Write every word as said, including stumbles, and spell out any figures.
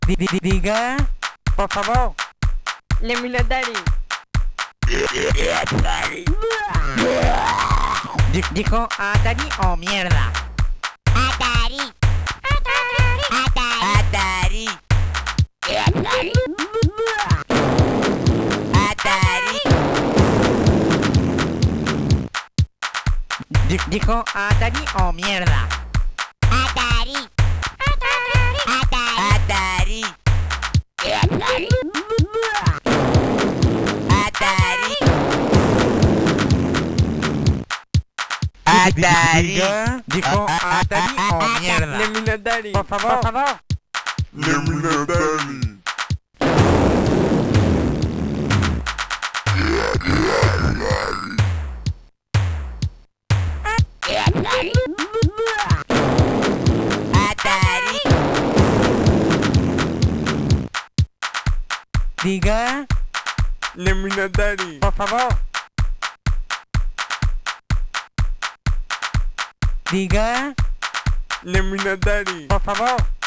Di- di- Diga, por favor. Leminadari. Di- Dijo Atari o mierda. Atari. Atari. Atari. Atari. Atari. Di- Dijo Atari o mierda. Atari. Atari. Atari. Atari. Atari. Atari. Diga, dijo Atari o mierda. Leminadari. Por favor, por favor. Leminadari. Atari. Atari. Diga, Leminadari. por favor. Diga, Leminadari. por favor.